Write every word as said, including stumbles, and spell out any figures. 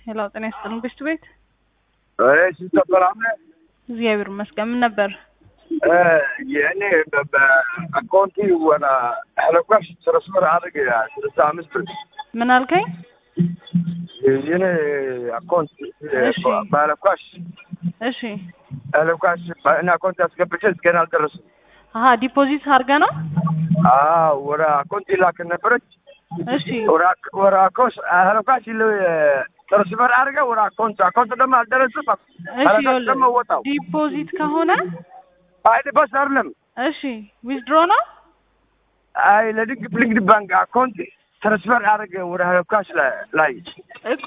ሄሎ ጤና ይስጥልኝ ብስት ቤት እሺ ተፈራመ እግዚአብሔር ይመስገን ምን ነበር የኔ በአካውንቲ ወላ አለቃሽ ትራንስፈር አድርገ ያ ስልሳ አምስት ብር ምን አልከኝ የኔ አካውንት ባለቃሽ እሺ አለቃሽ እና አካውንት አስገብቼ እስከና አልደረስም አሃ ዲፖዚት አድርገ ነው አዎ ወራ አካውንት ላክ ነበረች እሺ ወራ ወራ አካውንት አለቃሽ ትራንስፈር አድርገ ወራ አካውንት አካውንት ደግሞ አልደረስም እሺ ደግሞ ወጣው ዲፖዚት ከሆነ አይደ በስ አይደለም እሺ ዊዝድሮ ነው አይ ለድግ ብልግድ ባንክ አካውንት ትራንስፈር አድርገ ወራ አለቃሽ ላይ